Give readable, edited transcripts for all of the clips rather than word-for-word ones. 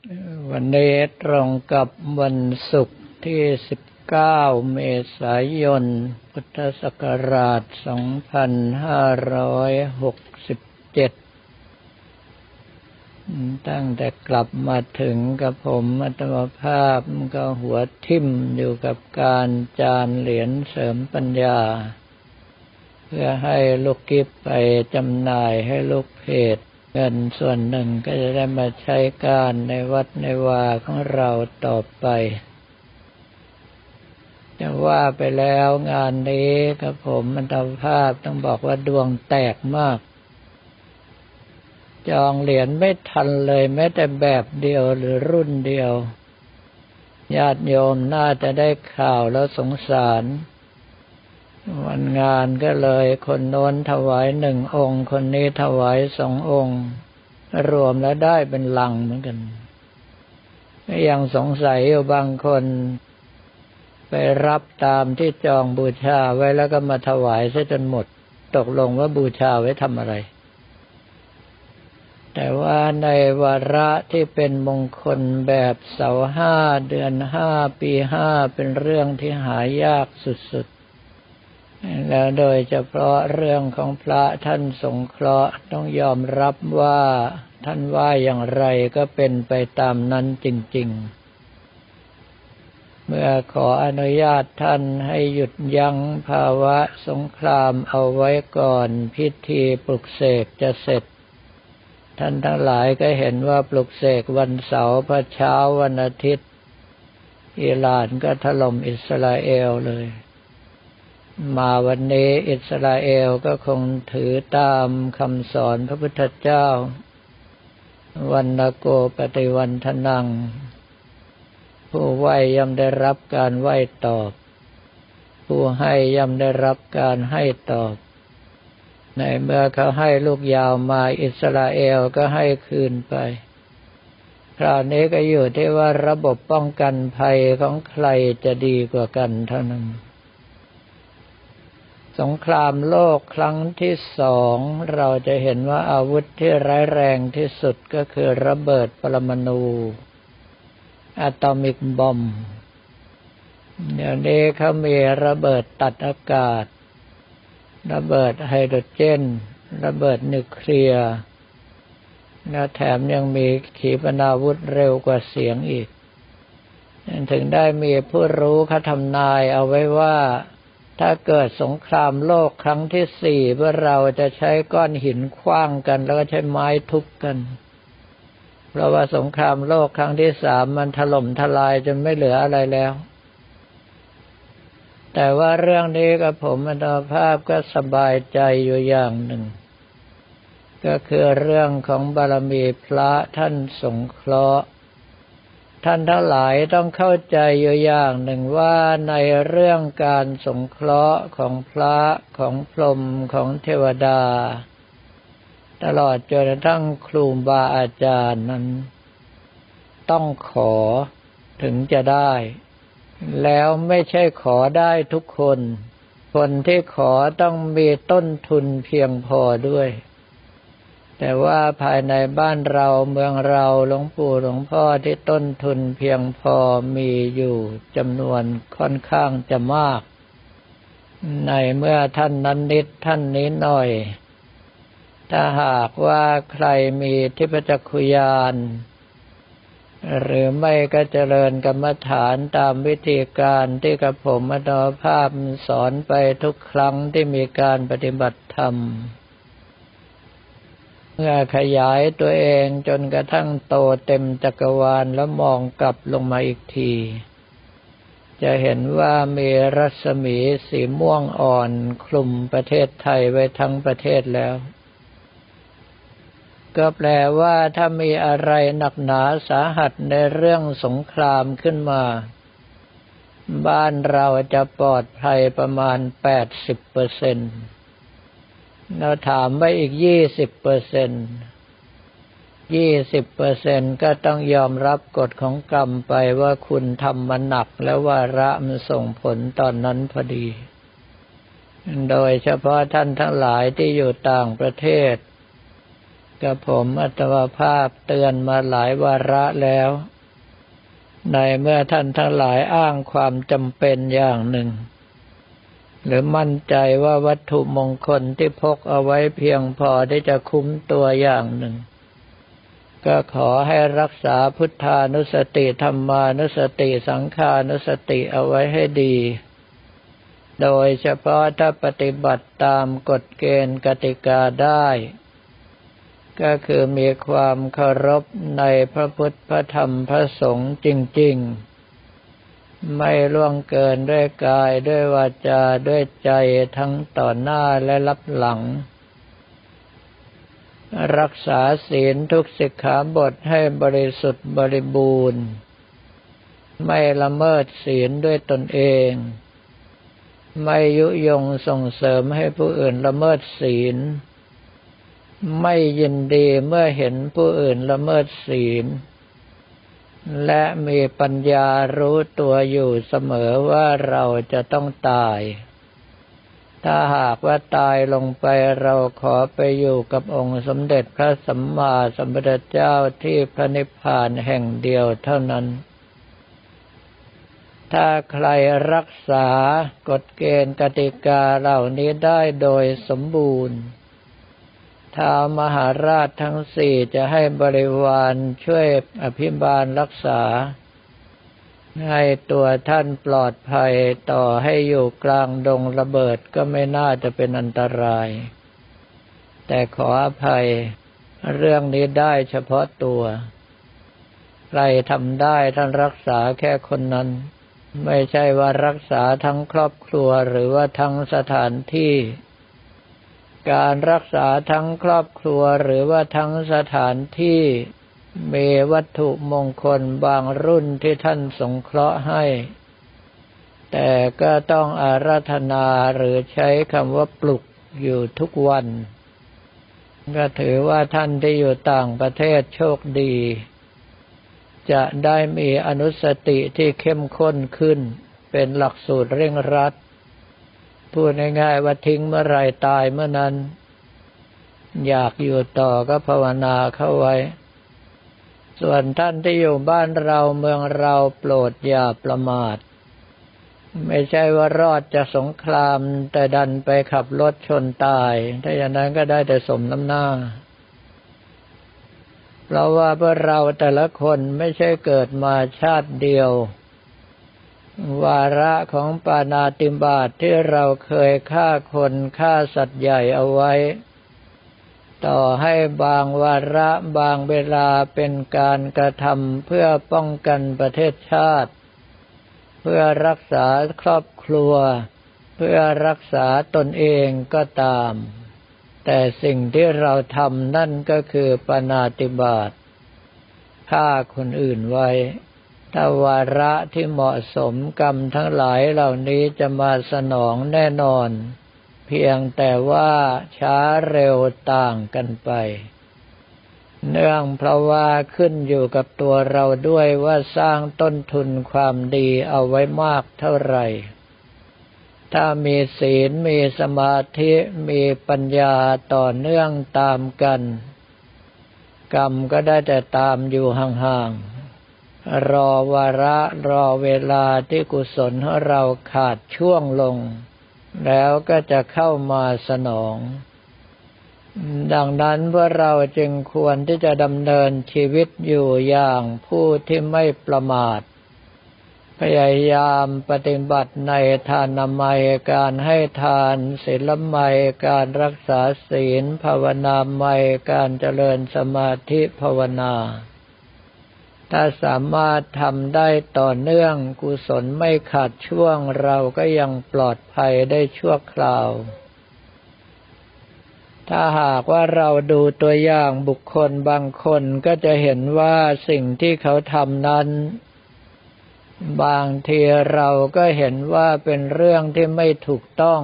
วันนี้ตรงกับวันศุกร์ที่19 เมษายน พุทธศักราช 2567 ตั้งแต่กลับมาถึงกับผมอัตมภาพก็หัวทิ่มอยู่กับการจานเหรียญเสริมปัญญาเพื่อให้ลูกกิฟไปจำหน่ายให้ลูกเพจเงินส่วนหนึ่งก็จะได้มาใช้การในวัดในวาของเราต่อไปจะว่าไปแล้วงานนี้กับผมอัตภาพต้องบอกว่าดวงแตกมากจองเหรียญไม่ทันเลยแม้แต่แบบเดียวหรือรุ่นเดียวญาติโยมน่าจะได้ข่าวแล้วสงสารวันงานก็เลยคนโน้นถวาย1 องค์คนนี้ถวาย2 องค์รวมแล้วได้เป็นลังเหมือนกันยังสงสัยอยู่บางคนไปรับตามที่จองบูชาไว้แล้วก็มาถวายซะจนหมดตกลงว่าบูชาไว้ทำอะไรแต่ว่าในวาระที่เป็นมงคลแบบเสา5 เดือน 5 ปี 5เป็นเรื่องที่หายากสุดๆแล้วโดยเฉพาะเรื่องของพระท่านสงเคราะห์ต้องยอมรับว่าท่านว่าอย่างไรก็เป็นไปตามนั้นจริงๆเมื่อขออนุญาตท่านให้หยุดยั้งภาวะสงครามเอาไว้ก่อนพิธีปลุกเสกจะเสร็จท่านทั้งหลายก็เห็นว่าปลุกเสกวันเสาร์พอเช้าวันอาทิตย์อิหร่านก็ถล่มอิสราเอลเลยมาวันนี้อิสราเอลก็คงถือตามคำสอนพระพุทธเจ้าวันนโกปฏิวันทนังผู้ไหว้ย่อมได้รับการไหว้ตอบผู้ให้ย่อมได้รับการให้ตอบในเมื่อเขาให้ลูกยาวมาอิสราเอลก็ให้คืนไปคราวนี้ก็อยู่ที่ว่าระบบป้องกันภัยของใครจะดีกว่ากันเท่านั้นสงครามโลกครั้งที่2เราจะเห็นว่าอาวุธที่ร้ายแรงที่สุดก็คือระเบิดปรมาณูอะตอมิกบอมบ์เดี๋ยวนี้เขามีระเบิดตัดอากาศระเบิดไฮโดรเจนระเบิดนิวเคลียร์และแถมยังมีขีปนาวุธเร็วกว่าเสียงอีกถึงได้มีผู้รู้เขาทำนายเอาไว้ว่าถ้าเกิดสงครามโลกครั้งที่4พวกเราจะใช้ก้อนหินขว้างกันแล้วก็ใช้ไม้ทุบกันเพราะว่าสงครามโลกครั้งที่3มันถล่มทลายจนไม่เหลืออะไรแล้วแต่ว่าเรื่องนี้กับผมอัตภาพก็สบายใจอยู่อย่างหนึ่งก็คือเรื่องของบารมีพระท่านสงเคราะห์ท่านทั้งหลายต้องเข้าใจอยู่อย่างหนึ่งว่าในเรื่องการสงเคราะห์ของพระของพรหมของเทวดาตลอดจนกระทั่งครูบาอาจารย์นั้นต้องขอถึงจะได้แล้วไม่ใช่ขอได้ทุกคนคนที่ขอต้องมีต้นทุนเพียงพอด้วยแต่ว่าภายในบ้านเราเมืองเราหลวงปู่หลวงพ่อที่ต้นทุนเพียงพอมีอยู่จำนวนค่อนข้างจะมากในเมื่อท่านนั้นนิดท่านนี้หน่อยถ้าหากว่าใครมีทิพจักขุญาณหรือไม่ก็เจริญกรรมฐานตามวิธีการที่กระผมอัตภาพสอนไปทุกครั้งที่มีการปฏิบัติธรรมเมื่อขยายตัวเองจนกระทั่งโตเต็มจักรวาลแล้วมองกลับลงมาอีกทีจะเห็นว่ามีรัศมีสีม่วงอ่อนคลุมประเทศไทยไว้ทั้งประเทศแล้วก็แปลว่าถ้ามีอะไรหนักหนาสาหัสในเรื่องสงครามขึ้นมาบ้านเราจะปลอดภัยประมาณ 80% เราถามว่าอีก 20% ก็ต้องยอมรับกฎของกรรมไปว่าคุณทำมาหนักแล้ววาระมันส่งผลตอนนั้นพอดีโดยเฉพาะท่านทั้งหลายที่อยู่ต่างประเทศกับผมอัตมภาพเตือนมาหลายวาระแล้วในเมื่อท่านทั้งหลายอ้างความจำเป็นอย่างหนึ่งหรือมั่นใจว่าวัตถุมงคลที่พกเอาไว้เพียงพอที่จะคุ้มตัวอย่างหนึ่งก็ขอให้รักษาพุทธานุสติธรรมานุสติสังฆานุสติเอาไว้ให้ดีโดยเฉพาะถ้าปฏิบัติตามกฎเกณฑ์กติกาได้ก็คือมีความเคารพในพระพุทธพระธรรมพระสงฆ์จริงๆไม่ล่วงเกินด้วยกายด้วยวาจาด้วยใจทั้งต่อหน้าและรับหลังรักษาศีลทุกสิกขาบทให้บริสุทธิ์บริบูรณ์ไม่ละเมิดศีลด้วยตนเองไม่ยุยงส่งเสริมให้ผู้อื่นละเมิดศีลไม่ยินดีเมื่อเห็นผู้อื่นละเมิดศีลและมีปัญญารู้ตัวอยู่เสมอว่าเราจะต้องตายถ้าหากว่าตายลงไปเราขอไปอยู่กับองค์สมเด็จพระสัมมาสัมพุทธเจ้าที่พระนิพพานแห่งเดียวเท่านั้นถ้าใครรักษากฎเกณฑ์กติกาเหล่านี้ได้โดยสมบูรณ์ท้าวมหาราชทั้งสี่จะให้บริวารช่วยอภิบาลรักษาให้ตัวท่านปลอดภัยต่อให้อยู่กลางดงระเบิดก็ไม่น่าจะเป็นอันตรายแต่ขออภัยเรื่องนี้ได้เฉพาะตัวใครทำได้ท่านรักษาแค่คนนั้นไม่ใช่ว่ารักษาทั้งครอบครัวหรือว่าทั้งสถานที่การรักษาทั้งครอบครัวหรือว่าทั้งสถานที่มีวัตถุมงคลบางรุ่นที่ท่านสงเคราะห์ให้แต่ก็ต้องอาราธนาหรือใช้คำว่าปลุกอยู่ทุกวันก็ถือว่าท่านที่อยู่ต่างประเทศโชคดีจะได้มีอนุสติที่เข้มข้นขึ้นเป็นหลักสูตรเร่งรัดพูดง่ายๆว่าทิ้งเมื่อไรตายเมื่อนั้นอยากอยู่ต่อก็ภาวนาเข้าไว้ส่วนท่านที่อยู่บ้านเราเมืองเราโปรดอย่าประมาทไม่ใช่ว่ารอดจากสงครามแต่ดันไปขับรถชนตายถ้าอย่างนั้นก็ได้แต่สมน้ำหน้าเพราะว่าพวกเราแต่ละคนไม่ใช่เกิดมาชาติเดียววาระของปาณาติบาตที่เราเคยฆ่าคนฆ่าสัตว์ใหญ่เอาไว้ต่อให้บางวาระบางเวลาเป็นการกระทำเพื่อป้องกันประเทศชาติเพื่อรักษาครอบครัวเพื่อรักษาตนเองก็ตามแต่สิ่งที่เราทำนั่นก็คือปาณาติบาตฆ่าคนอื่นไว้ถ้าวาระที่เหมาะสมกรรมทั้งหลายเหล่านี้จะมาสนองแน่นอนเพียงแต่ว่าช้าเร็วต่างกันไปเนื่องเพราะว่าขึ้นอยู่กับตัวเราด้วยว่าสร้างต้นทุนความดีเอาไว้มากเท่าไหร่ถ้ามีศีลมีสมาธิมีปัญญาต่อเนื่องตามกันกรรมก็ได้แต่ตามอยู่ห่างๆรอวาระรอเวลาที่กุศลของเราขาดช่วงลงแล้วก็จะเข้ามาสนองดังนั้นพวกเราจึงควรที่จะดำเนินชีวิตอยู่อย่างผู้ที่ไม่ประมาทพยายามปฏิบัติในทานามัยการให้ทานศีลไมยการรักษาศีลภาวนาไมยการเจริญสมาธิภาวนาถ้าสามารถทำได้ต่อเนื่องกุศลไม่ขาดช่วงเราก็ยังปลอดภัยได้ชั่วคราวถ้าหากว่าเราดูตัวอย่างบุคคลบางคนก็จะเห็นว่าสิ่งที่เขาทำนั้นบางทีเราก็เห็นว่าเป็นเรื่องที่ไม่ถูกต้อง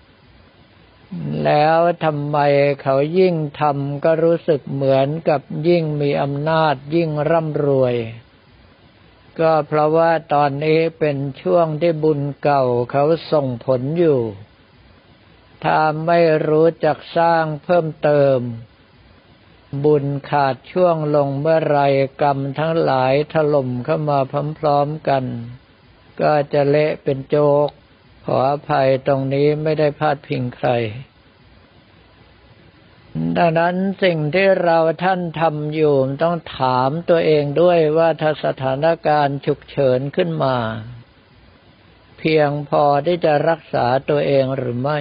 แล้วทำไมเขายิ่งทำก็รู้สึกเหมือนกับยิ่งมีอำนาจยิ่งร่ำรวยก็เพราะว่าตอนนี้เป็นช่วงที่บุญเก่าเขาส่งผลอยู่ถ้าไม่รู้จักสร้างเพิ่มเติมบุญขาดช่วงลงเมื่อไรกรรมทั้งหลายถล่มเข้ามาพร้อมๆกันก็จะเละเป็นโจกขออภัยตรงนี้ไม่ได้พาดพิงใครดังนั้นสิ่งที่เราท่านทำอยู่ต้องถามตัวเองด้วยว่าถ้าสถานการณ์ฉุกเฉินขึ้นมาเพียงพอที่จะรักษาตัวเองหรือไม่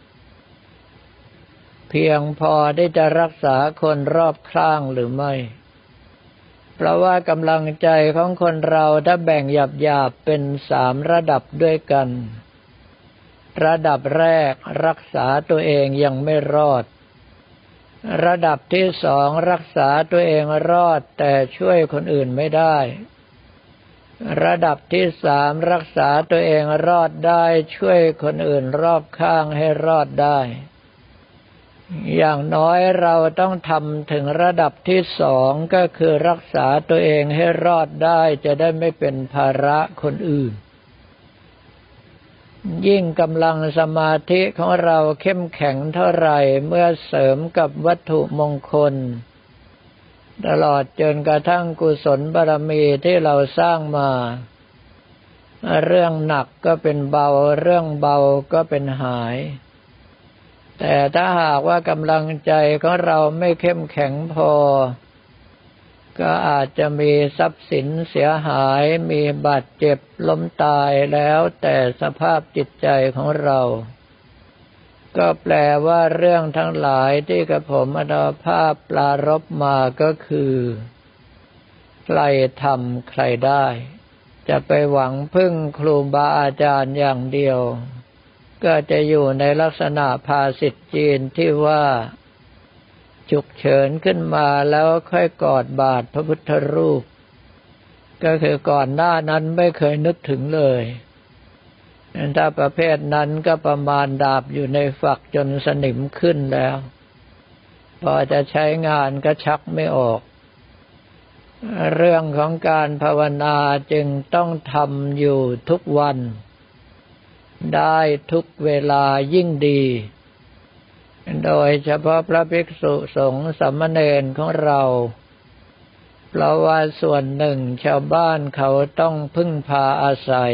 เพียงพอที่จะรักษาคนรอบข้างหรือไม่เพราะว่ากำลังใจของคนเราถ้าแบ่งหยาบๆเป็น3ระดับด้วยกันระดับแรกรักษาตัวเองยังไม่รอดระดับที่2รักษาตัวเองรอดแต่ช่วยคนอื่นไม่ได้ระดับที่3รักษาตัวเองรอดได้ช่วยคนอื่นรอบข้างให้รอดได้อย่างน้อยเราต้องทำถึงระดับที่2ก็คือรักษาตัวเองให้รอดได้จะได้ไม่เป็นภาระคนอื่นยิ่งกำลังสมาธิของเราเข้มแข็งเท่าไหร่เมื่อเสริมกับวัตถุมงคลตลอดจนกระทั่งกุศลบารมีที่เราสร้างมาเรื่องหนักก็เป็นเบาเรื่องเบาก็เป็นหายแต่ถ้าหากว่ากำลังใจของเราไม่เข้มแข็งพอก็อาจจะมีทรัพย์สินเสียหายมีบาดเจ็บล้มตายแล้วแต่สภาพจิตใจของเราก็แปลว่าเรื่องทั้งหลายที่กระผมอาตมาภาพปรารภมาก็คือใครทำใครได้จะไปหวังพึ่งครูบาอาจารย์อย่างเดียวก็จะอยู่ในลักษณะภาษิตจีนที่ว่าฉุกเฉินขึ้นมาแล้วค่อยกอดบาทพระพุทธรูปก็คือก่อนหน้านั้นไม่เคยนึกถึงเลยถ้าประเภทนั้นก็ประมาณดาบอยู่ในฝักจนสนิมขึ้นแล้วพอจะใช้งานก็ชักไม่ออกเรื่องของการภาวนาจึงต้องทำอยู่ทุกวันได้ทุกเวลายิ่งดีโดยเฉพาะพระภิกษุสงฆ์สามเณรของเราเพราะว่าส่วนหนึ่งชาวบ้านเขาต้องพึ่งพาอาศัย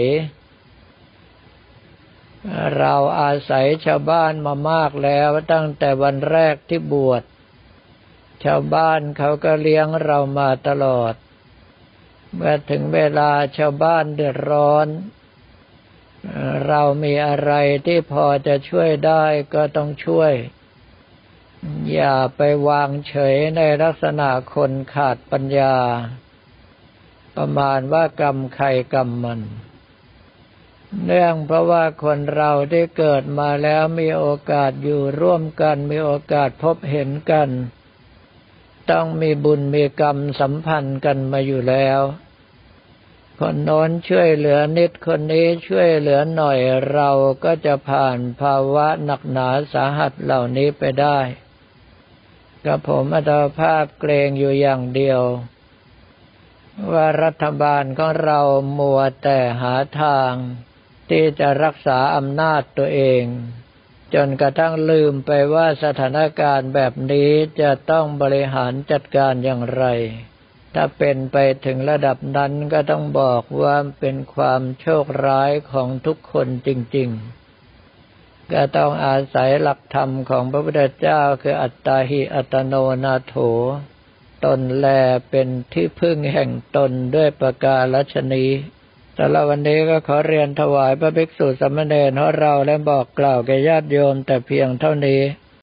เราอาศัยชาวบ้านมามากแล้วตั้งแต่วันแรกที่บวชชาวบ้านเขาก็เลี้ยงเรามาตลอดเมื่อถึงเวลาชาวบ้านเดือดร้อนเรามีอะไรที่พอจะช่วยได้ก็ต้องช่วยอย่าไปวางเฉยในลักษณะคนขาดปัญญาประมาณว่ากรรมใครกรรมมันเนื่องเพราะว่าคนเราที่เกิดมาแล้วมีโอกาสอยู่ร่วมกันมีโอกาสพบเห็นกันต้องมีบุญมีกรรมสัมพันธ์กันมาอยู่แล้วคนโน้นช่วยเหลือนิดคนนี้ช่วยเหลือหน่อยเราก็จะผ่านภาวะหนักหนาสาหัสเหล่านี้ไปได้กับผมอาตมาภาพเกรงอยู่อย่างเดียวว่ารัฐบาลของเรามัวแต่หาทางที่จะรักษาอำนาจตัวเองจนกระทั่งลืมไปว่าสถานการณ์แบบนี้จะต้องบริหารจัดการอย่างไรถ้าเป็นไปถึงระดับนั้นก็ต้องบอกว่าเป็นความโชคร้ายของทุกคนจริงๆก็ต้องอาศัยหลักธรรมของพระพุทธเจ้าคืออัตตาหิอัตโนนาโถตนแลเป็นที่พึ่งแห่งตนด้วยประการฉนี้แต่ละวันนี้ก็ขอเรียนถวายพระภิกษุสามเณรของเราและบอกกล่าวแก่ญาติโยมแต่เพียงเท่านี้